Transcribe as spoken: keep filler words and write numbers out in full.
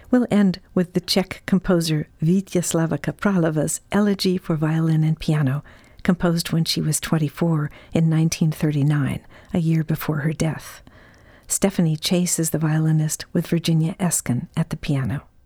We'll end with the Czech composer Vítězslava Kapralova's Elegy for Violin and Piano, composed when she was twenty-four in nineteen thirty-nine, a year before her death. Stephanie Chase is the violinist with Virginia Eskin at the piano.